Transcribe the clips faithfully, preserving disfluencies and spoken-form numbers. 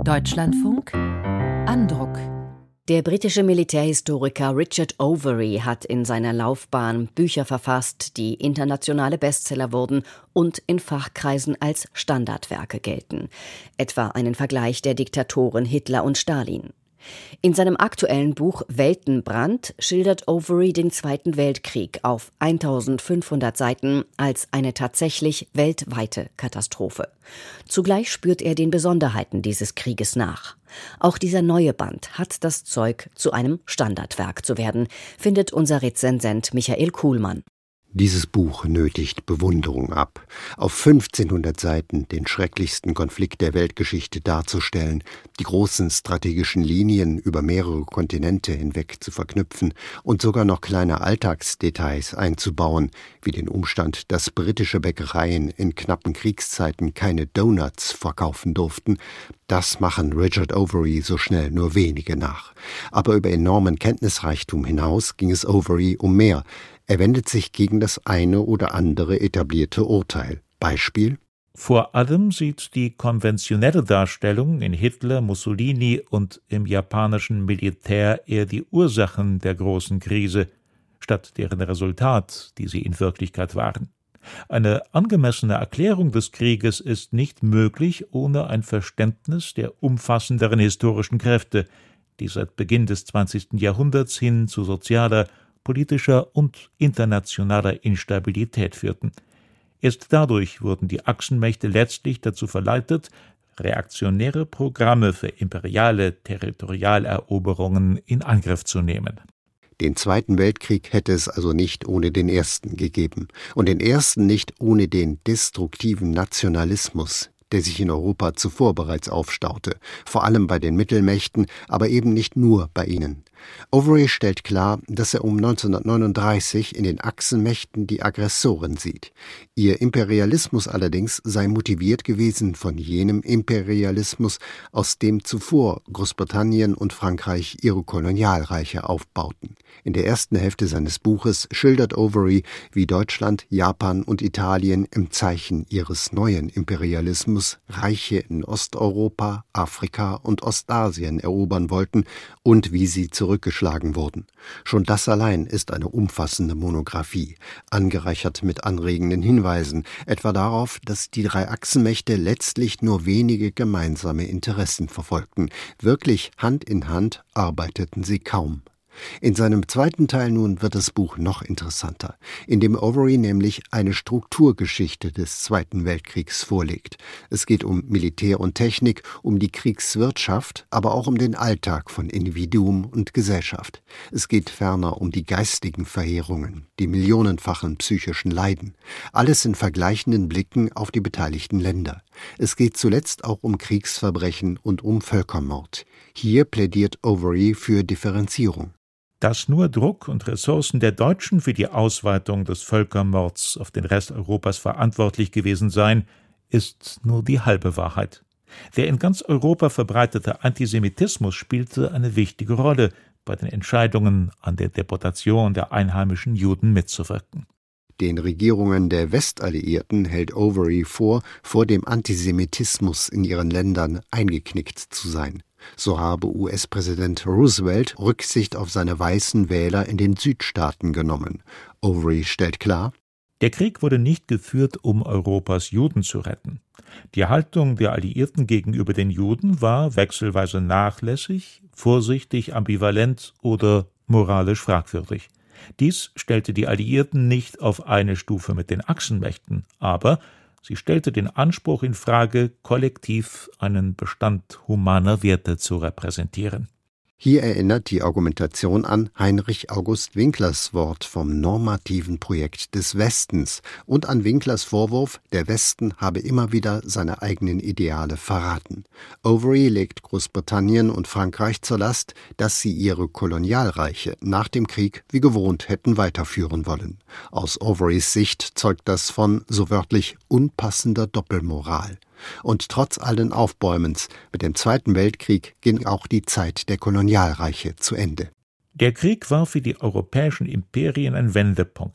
Deutschlandfunk Andruck. Der britische Militärhistoriker Richard Overy hat in seiner Laufbahn Bücher verfasst, die internationale Bestseller wurden und in Fachkreisen als Standardwerke gelten. Etwa einen Vergleich der Diktatoren Hitler und Stalin. In seinem aktuellen Buch Weltenbrand schildert Overy den Zweiten Weltkrieg auf eintausendfünfhundert Seiten als eine tatsächlich weltweite Katastrophe. Zugleich spürt er den Besonderheiten dieses Krieges nach. Auch dieser neue Band hat das Zeug, zu einem Standardwerk zu werden, findet unser Rezensent Michael Kuhlmann. Dieses Buch nötigt Bewunderung ab. Auf fünfzehnhundert Seiten den schrecklichsten Konflikt der Weltgeschichte darzustellen, die großen strategischen Linien über mehrere Kontinente hinweg zu verknüpfen und sogar noch kleine Alltagsdetails einzubauen, wie den Umstand, dass britische Bäckereien in knappen Kriegszeiten keine Donuts verkaufen durften, das machen Richard Overy so schnell nur wenige nach. Aber über enormen Kenntnisreichtum hinaus ging es Overy um mehr. Er wendet sich gegen das eine oder andere etablierte Urteil. Beispiel: Vor allem sieht die konventionelle Darstellung in Hitler, Mussolini und im japanischen Militär eher die Ursachen der großen Krise, statt deren Resultat, die sie in Wirklichkeit waren. Eine angemessene Erklärung des Krieges ist nicht möglich ohne ein Verständnis der umfassenderen historischen Kräfte, die seit Beginn des zwanzigsten Jahrhunderts hin zu sozialer, politischer und internationaler Instabilität führten. Erst dadurch wurden die Achsenmächte letztlich dazu verleitet, reaktionäre Programme für imperiale Territorialeroberungen in Angriff zu nehmen. Den Zweiten Weltkrieg hätte es also nicht ohne den Ersten gegeben. Und den Ersten nicht ohne den destruktiven Nationalismus, der sich in Europa zuvor bereits aufstaute, vor allem bei den Mittelmächten, aber eben nicht nur bei ihnen. Overy stellt klar, dass er um neunzehnhundertneununddreißig in den Achsenmächten die Aggressoren sieht. Ihr Imperialismus allerdings sei motiviert gewesen von jenem Imperialismus, aus dem zuvor Großbritannien und Frankreich ihre Kolonialreiche aufbauten. In der ersten Hälfte seines Buches schildert Overy, wie Deutschland, Japan und Italien im Zeichen ihres neuen Imperialismus Reiche in Osteuropa, Afrika und Ostasien erobern wollten und wie sie zurückgeschlagen wurden. Schon das allein ist eine umfassende Monographie, angereichert mit anregenden Hinweisen, etwa darauf, dass die drei Achsenmächte letztlich nur wenige gemeinsame Interessen verfolgten. Wirklich Hand in Hand arbeiteten sie kaum. In seinem zweiten Teil nun wird das Buch noch interessanter, indem Overy nämlich eine Strukturgeschichte des Zweiten Weltkriegs vorlegt. Es geht um Militär und Technik, um die Kriegswirtschaft, aber auch um den Alltag von Individuum und Gesellschaft. Es geht ferner um die geistigen Verheerungen, die millionenfachen psychischen Leiden. Alles in vergleichenden Blicken auf die beteiligten Länder. Es geht zuletzt auch um Kriegsverbrechen und um Völkermord. Hier plädiert Overy für Differenzierung. Dass nur Druck und Ressourcen der Deutschen für die Ausweitung des Völkermords auf den Rest Europas verantwortlich gewesen seien, ist nur die halbe Wahrheit. Der in ganz Europa verbreitete Antisemitismus spielte eine wichtige Rolle bei den Entscheidungen, an der Deportation der einheimischen Juden mitzuwirken. Den Regierungen der Westalliierten hält Overy vor, vor dem Antisemitismus in ihren Ländern eingeknickt zu sein. So habe U S-Präsident Roosevelt Rücksicht auf seine weißen Wähler in den Südstaaten genommen. Overy stellt klar: Der Krieg wurde nicht geführt, um Europas Juden zu retten. Die Haltung der Alliierten gegenüber den Juden war wechselweise nachlässig, vorsichtig, ambivalent oder moralisch fragwürdig. Dies stellte die Alliierten nicht auf eine Stufe mit den Achsenmächten, aber sie stellte den Anspruch in Frage, kollektiv einen Bestand humaner Werte zu repräsentieren. Hier erinnert die Argumentation an Heinrich August Winklers Wort vom normativen Projekt des Westens und an Winklers Vorwurf, der Westen habe immer wieder seine eigenen Ideale verraten. Overy legt Großbritannien und Frankreich zur Last, dass sie ihre Kolonialreiche nach dem Krieg wie gewohnt hätten weiterführen wollen. Aus Overys Sicht zeugt das von, so wörtlich, unpassender Doppelmoral. Und trotz allen Aufbäumens, mit dem Zweiten Weltkrieg ging auch die Zeit der Kolonialreiche zu Ende. Der Krieg war für die europäischen Imperien ein Wendepunkt.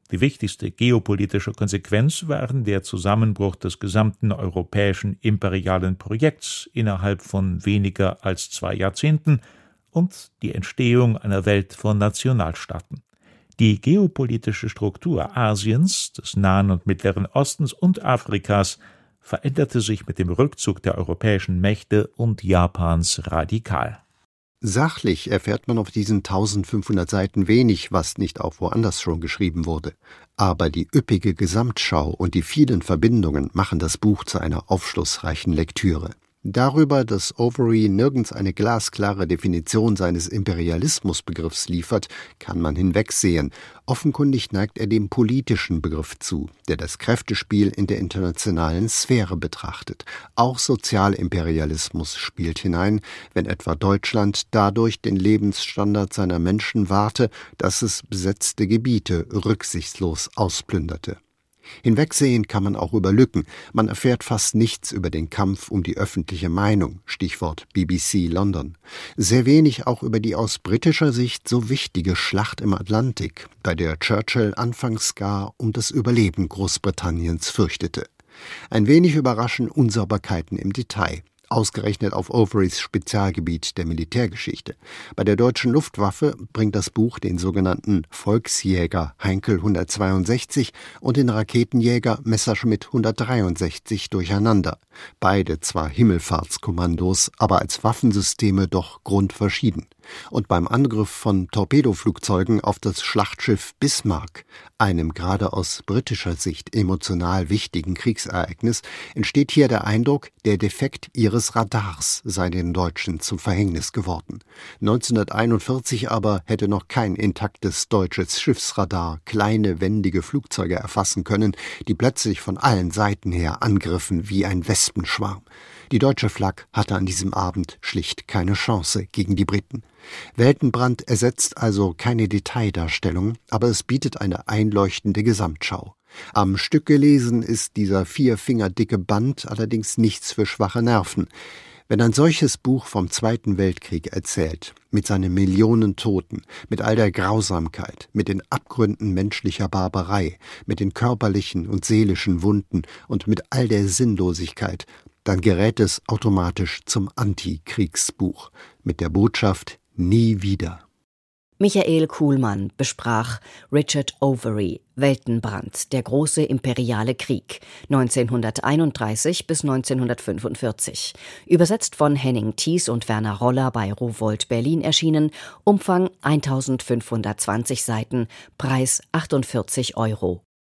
Die wichtigste geopolitische Konsequenz waren der Zusammenbruch des gesamten europäischen imperialen Projekts innerhalb von weniger als zwei Jahrzehnten und die Entstehung einer Welt von Nationalstaaten. Die geopolitische Struktur Asiens, des Nahen und Mittleren Ostens und Afrikas veränderte sich mit dem Rückzug der europäischen Mächte und Japans radikal. Sachlich erfährt man auf diesen eintausendfünfhundert Seiten wenig, was nicht auch woanders schon geschrieben wurde. Aber die üppige Gesamtschau und die vielen Verbindungen machen das Buch zu einer aufschlussreichen Lektüre. Darüber, dass Overy nirgends eine glasklare Definition seines Imperialismusbegriffs liefert, kann man hinwegsehen. Offenkundig neigt er dem politischen Begriff zu, der das Kräftespiel in der internationalen Sphäre betrachtet. Auch Sozialimperialismus spielt hinein, wenn etwa Deutschland dadurch den Lebensstandard seiner Menschen wahrte, dass es besetzte Gebiete rücksichtslos ausplünderte. Hinwegsehen kann man auch über Lücken. Man erfährt fast nichts über den Kampf um die öffentliche Meinung, Stichwort B B C London. Sehr wenig auch über die aus britischer Sicht so wichtige Schlacht im Atlantik, bei der Churchill anfangs gar um das Überleben Großbritanniens fürchtete. Ein wenig überraschen Unsauberkeiten im Detail. Ausgerechnet auf Overys Spezialgebiet der Militärgeschichte. Bei der deutschen Luftwaffe bringt das Buch den sogenannten Volksjäger Heinkel hundertzweiundsechzig und den Raketenjäger Messerschmitt hundertdreiundsechzig durcheinander. Beide zwar Himmelfahrtskommandos, aber als Waffensysteme doch grundverschieden. Und beim Angriff von Torpedoflugzeugen auf das Schlachtschiff Bismarck, einem gerade aus britischer Sicht emotional wichtigen Kriegsereignis, entsteht hier der Eindruck, der Defekt ihres Radars sei den Deutschen zum Verhängnis geworden. neunzehnhunderteinundvierzig aber hätte noch kein intaktes deutsches Schiffsradar kleine, wendige Flugzeuge erfassen können, die plötzlich von allen Seiten her angriffen wie ein Wespenschwarm. Die deutsche Flak hatte an diesem Abend schlicht keine Chance gegen die Briten. Weltenbrand ersetzt also keine Detaildarstellung, aber es bietet eine einleuchtende Gesamtschau. Am Stück gelesen ist dieser vier Finger dicke Band allerdings nichts für schwache Nerven. Wenn ein solches Buch vom Zweiten Weltkrieg erzählt, mit seinen Millionen Toten, mit all der Grausamkeit, mit den Abgründen menschlicher Barbarei, mit den körperlichen und seelischen Wunden und mit all der Sinnlosigkeit, dann gerät es automatisch zum Antikriegsbuch mit der Botschaft nie wieder. Michael Kuhlmann besprach Richard Overy, Weltenbrand, der große imperiale Krieg, neunzehnhunderteinunddreißig bis neunzehnhundertfünfundvierzig. Übersetzt von Henning Thies und Werner Roller bei Rowohlt Berlin erschienen, Umfang eintausendfünfhundertzwanzig Seiten, Preis achtundvierzig Euro.